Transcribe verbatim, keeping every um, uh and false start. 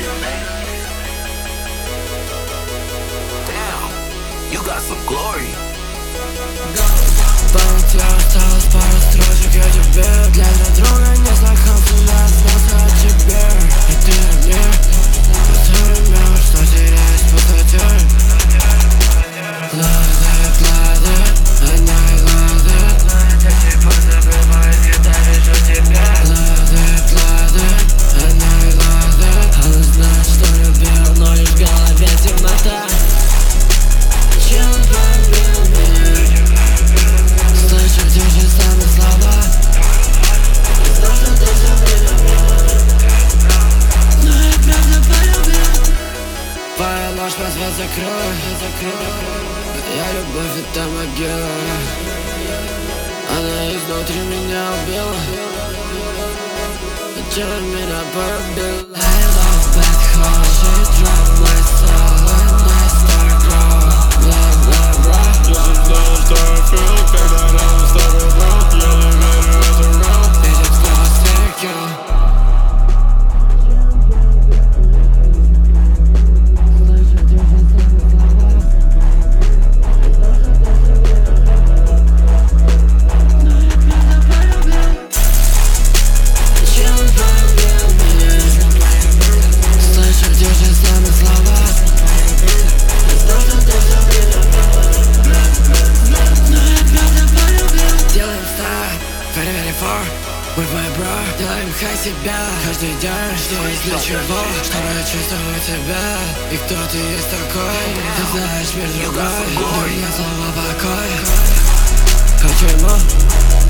Damn, you got some glory. В памяти осталось пару строчек о тебе. Глядя друга, не слыхал фунат, снился о тебе. И ты мне поймешь, что теряюсь в пустоте. Глаза, глаза, одна глаза. Я типа забываюсь, когда вижу тебя. Глаза, глаза, одна глаза. Она знает, что любил, но лишь в голове темнота. Чем полюбил меня? Слышу те же самые слова. Знал, что ты все время любил, но я правда полюбил. Твоя ложь под свет закрой. Я любовь, это могила. Она изнутри меня убила. Зачем меня полюбила? I love bad hoe. She drove my soul and I start grow. Blah blah blah. Я же знал, что я feel, когда рядом с тобой был. Я не верю в это real. Видит сквозь стекло. Делаем хай себя каждый день, здесь для чего? Чтобы чувствовать тебя. И кто ты есть такой? Ты знаешь мир другой. Дай мне слово покой. Хочу ему